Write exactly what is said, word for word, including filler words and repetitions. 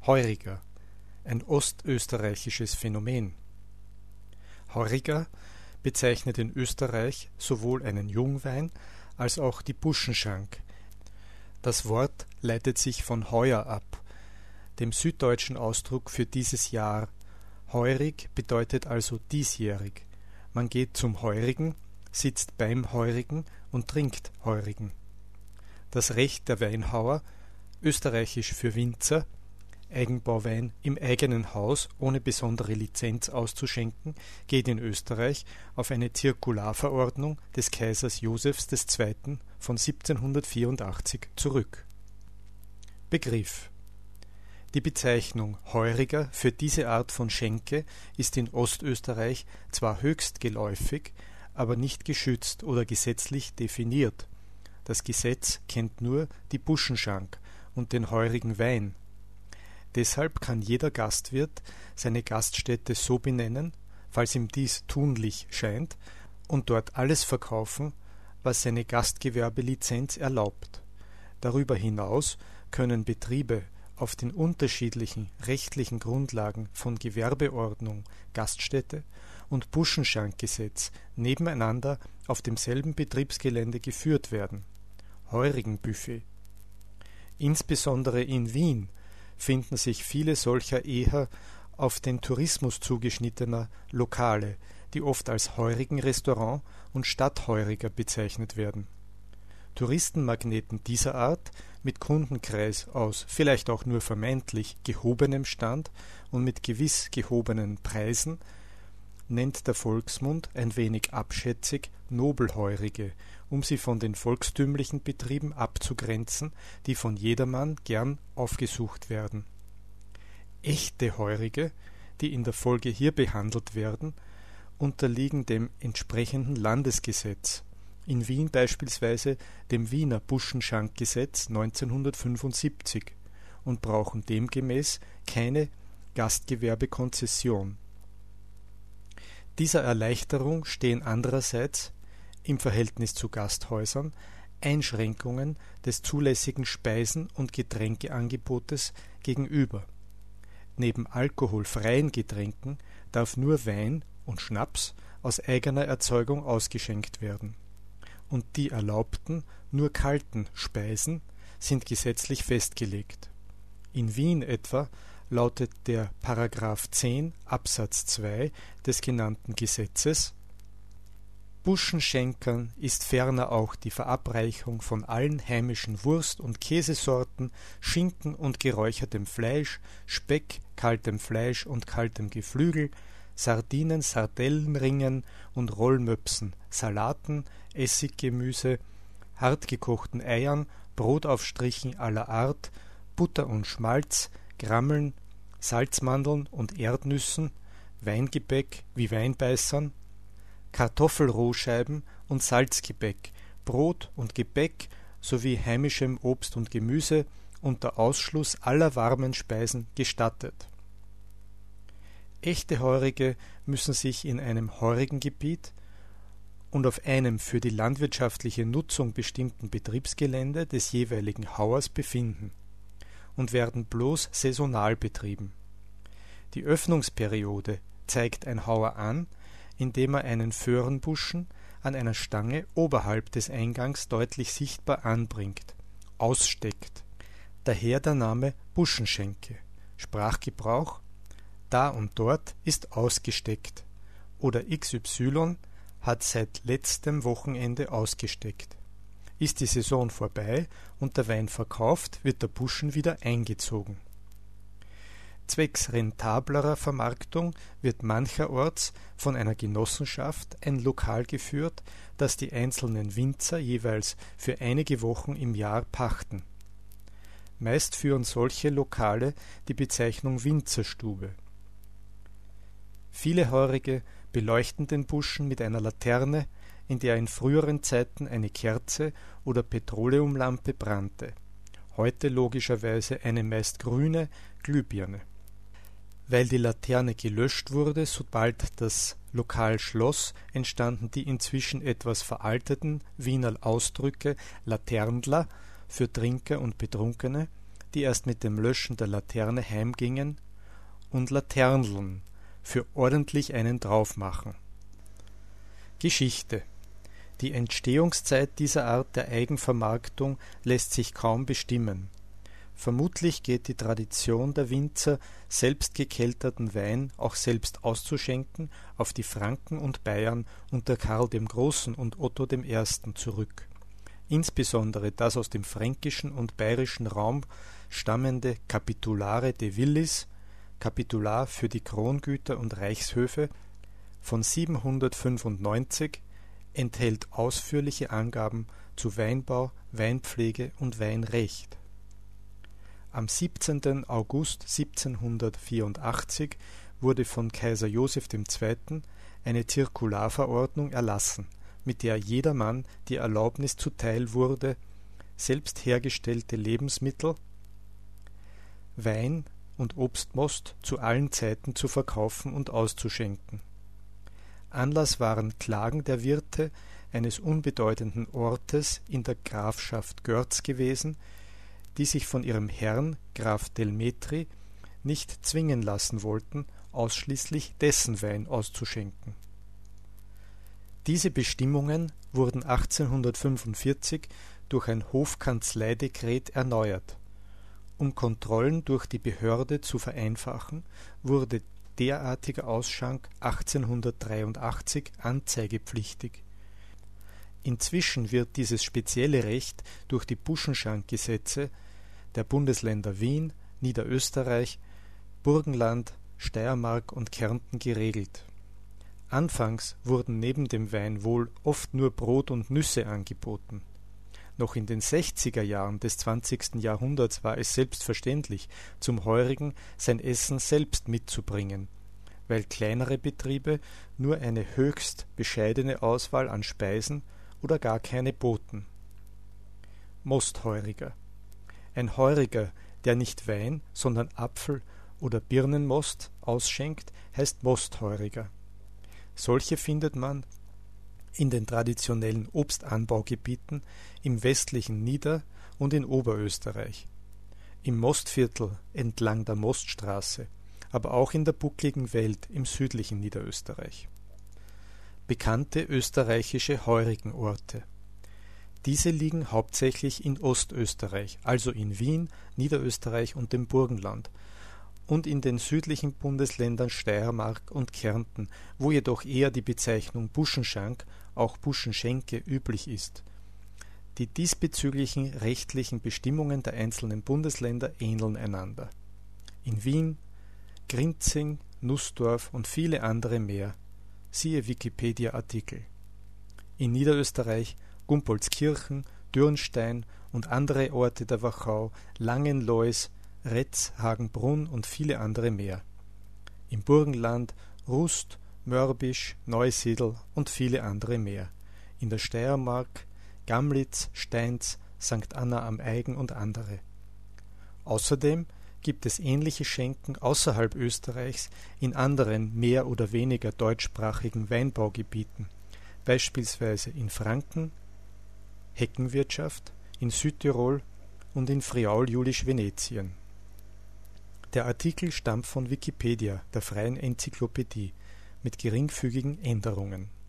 Heuriger, ein ostösterreichisches Phänomen. Heuriger bezeichnet in Österreich sowohl einen Jungwein als auch die Buschenschank. Das Wort leitet sich von heuer ab, dem süddeutschen Ausdruck für dieses Jahr. Heurig bedeutet also diesjährig. Man geht zum Heurigen, sitzt beim Heurigen und trinkt Heurigen. Das Recht der Weinhauer, österreichisch für Winzer, Eigenbauwein im eigenen Haus ohne besondere Lizenz auszuschenken, geht in Österreich auf eine Zirkularverordnung des Kaisers Josephs der Zweite. von siebzehnhundertvierundachtzig zurück. Begriff: Die Bezeichnung Heuriger für diese Art von Schenke ist in Ostösterreich zwar höchst geläufig, aber nicht geschützt oder gesetzlich definiert. Das Gesetz kennt nur die Buschenschank und den heurigen Wein. Deshalb kann jeder Gastwirt seine Gaststätte so benennen, falls ihm dies tunlich scheint, und dort alles verkaufen, was seine Gastgewerbelizenz erlaubt. Darüber hinaus können Betriebe auf den unterschiedlichen rechtlichen Grundlagen von Gewerbeordnung, Gaststätte und Buschenschankgesetz nebeneinander auf demselben Betriebsgelände geführt werden. Heurigenbuffet. Insbesondere in Wien finden sich viele solcher eher auf den Tourismus zugeschnittener Lokale, die oft als Heurigenrestaurant und Stadtheuriger bezeichnet werden. Touristenmagneten dieser Art, mit Kundenkreis aus vielleicht auch nur vermeintlich gehobenem Stand und mit gewiss gehobenen Preisen, nennt der Volksmund ein wenig abschätzig Nobelheurige, um sie von den volkstümlichen Betrieben abzugrenzen, die von jedermann gern aufgesucht werden. Echte Heurige, die in der Folge hier behandelt werden, unterliegen dem entsprechenden Landesgesetz, in Wien beispielsweise dem Wiener Buschenschankgesetz neunzehnhundertfünfundsiebzig, und brauchen demgemäß keine Gastgewerbekonzession. Dieser Erleichterung stehen andererseits im Verhältnis zu Gasthäusern Einschränkungen des zulässigen Speisen- und Getränkeangebotes gegenüber. Neben alkoholfreien Getränken darf nur Wein und Schnaps aus eigener Erzeugung ausgeschenkt werden, und die erlaubten, nur kalten Speisen sind gesetzlich festgelegt. In Wien etwa lautet der Paragraph zehn Absatz zwei des genannten Gesetzes: Buschenschenkern ist ferner auch die Verabreichung von allen heimischen Wurst- und Käsesorten, Schinken und geräuchertem Fleisch, Speck, kaltem Fleisch und kaltem Geflügel, Sardinen, Sardellenringen und Rollmöpsen, Salaten, Essiggemüse, hartgekochten Eiern, Brotaufstrichen aller Art, Butter und Schmalz, Grammeln, Salzmandeln und Erdnüssen, Weingebäck wie Weinbeißern, Kartoffelrohscheiben und Salzgebäck, Brot und Gebäck sowie heimischem Obst und Gemüse unter Ausschluss aller warmen Speisen gestattet. Echte Heurige müssen sich in einem Heurigengebiet und auf einem für die landwirtschaftliche Nutzung bestimmten Betriebsgelände des jeweiligen Hauers befinden und werden bloß saisonal betrieben. Die Öffnungsperiode zeigt ein Hauer an, indem er einen Föhrenbuschen an einer Stange oberhalb des Eingangs deutlich sichtbar anbringt, aussteckt. Daher der Name Buschenschenke. Sprachgebrauch: Da und dort ist ausgesteckt oder X Y hat seit letztem Wochenende ausgesteckt. Ist die Saison vorbei und der Wein verkauft, wird der Buschen wieder eingezogen. Zwecks rentablerer Vermarktung wird mancherorts von einer Genossenschaft ein Lokal geführt, das die einzelnen Winzer jeweils für einige Wochen im Jahr pachten. Meist führen solche Lokale die Bezeichnung Winzerstube. Viele Heurige beleuchten den Buschen mit einer Laterne, in der in früheren Zeiten eine Kerze oder Petroleumlampe brannte, heute logischerweise eine meist grüne Glühbirne. Weil die Laterne gelöscht wurde, sobald das Lokal schloss, entstanden die inzwischen etwas veralteten Wiener Ausdrücke Laternler für Trinker und Betrunkene, die erst mit dem Löschen der Laterne heimgingen, und Laternln für ordentlich einen draufmachen. Geschichte. Die Entstehungszeit dieser Art der Eigenvermarktung lässt sich kaum bestimmen. Vermutlich geht die Tradition der Winzer, selbst gekelterten Wein auch selbst auszuschenken, auf die Franken und Bayern unter Karl dem Großen und Otto dem Ersten zurück. Insbesondere das aus dem fränkischen und bayerischen Raum stammende Capitulare de Villis, Kapitular für die Krongüter und Reichshöfe, von siebenhundertfünfundneunzig enthält ausführliche Angaben zu Weinbau, Weinpflege und Weinrecht. Am siebzehnten August siebzehnhundertvierundachtzig wurde von Kaiser Joseph der Zweite. Eine Zirkularverordnung erlassen, mit der jedermann die Erlaubnis zuteil wurde, selbst hergestellte Lebensmittel, Wein und Obstmost zu allen Zeiten zu verkaufen und auszuschenken. Anlass waren Klagen der Wirte eines unbedeutenden Ortes in der Grafschaft Görz gewesen, die sich von ihrem Herrn, Graf Delmetri, nicht zwingen lassen wollten, ausschließlich dessen Wein auszuschenken. Diese Bestimmungen wurden achtzehnhundertfünfundvierzig durch ein Hofkanzleidekret erneuert. Um Kontrollen durch die Behörde zu vereinfachen, wurde derartiger Ausschank achtzehnhundertdreiundachtzig anzeigepflichtig. Inzwischen wird dieses spezielle Recht durch die Buschenschankgesetze der Bundesländer Wien, Niederösterreich, Burgenland, Steiermark und Kärnten geregelt. Anfangs wurden neben dem Wein wohl oft nur Brot und Nüsse angeboten. Noch in den sechziger Jahren des zwanzigsten Jahrhunderts war es selbstverständlich, zum Heurigen sein Essen selbst mitzubringen, weil kleinere Betriebe nur eine höchst bescheidene Auswahl an Speisen oder gar keine boten. Mostheuriger. Ein Heuriger, der nicht Wein, sondern Apfel- oder Birnenmost ausschenkt, heißt Mostheuriger. Solche findet man in den traditionellen Obstanbaugebieten im westlichen Nieder- und in Oberösterreich, im Mostviertel entlang der Moststraße, aber auch in der buckligen Welt im südlichen Niederösterreich. Bekannte österreichische Heurigenorte. Diese liegen hauptsächlich in Ostösterreich, also in Wien, Niederösterreich und dem Burgenland, und in den südlichen Bundesländern Steiermark und Kärnten, wo jedoch eher die Bezeichnung Buschenschank, auch Buschenschenke, üblich ist. Die diesbezüglichen rechtlichen Bestimmungen der einzelnen Bundesländer ähneln einander. In Wien Grinzing, Nußdorf und viele andere mehr. Siehe Wikipedia-Artikel. In Niederösterreich Gumpoldskirchen, Dürnstein und andere Orte der Wachau, Langenlois, Retz, Hagenbrunn und viele andere mehr. Im Burgenland Rust, Mörbisch, Neusiedl und viele andere mehr. In der Steiermark Gamlitz, Steins, Sankt Anna am Aigen und andere. Außerdem gibt es ähnliche Schenken außerhalb Österreichs in anderen mehr oder weniger deutschsprachigen Weinbaugebieten, beispielsweise in Franken, Heckenwirtschaft, in Südtirol und in Friaul-Julisch-Venetien. Der Artikel stammt von Wikipedia, der freien Enzyklopädie, mit geringfügigen Änderungen.